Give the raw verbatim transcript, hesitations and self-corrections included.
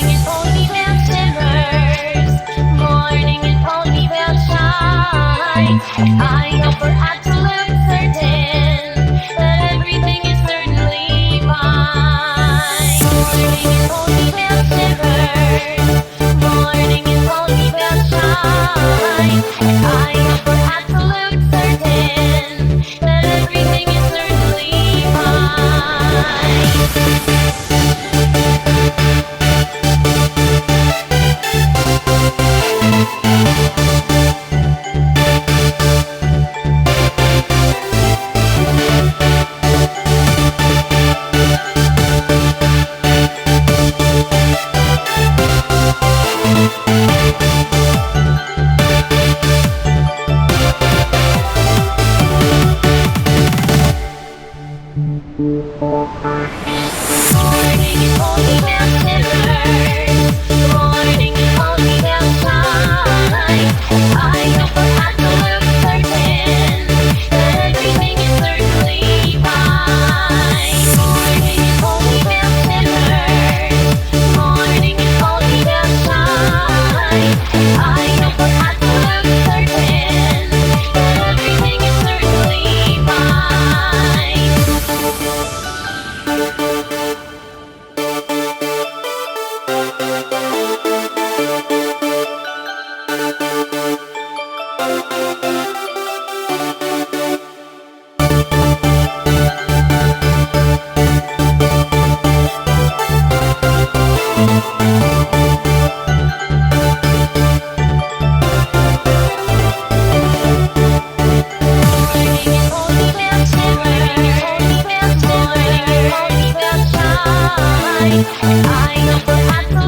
is only about shimmers. Morning is only about shine. I know for absolute certain that everything is certainly fine. Morning is only about shimmers. Morning is only about shine. I know for absolute certain that everything is certainly fine. Morning is only about shimmers. Morning is only about shine. I know for absolute certain that everything is certainly fine. Morning is only about shimmers. Morning is only about shine. I know for absolute certain that everything is certainly I know for absolute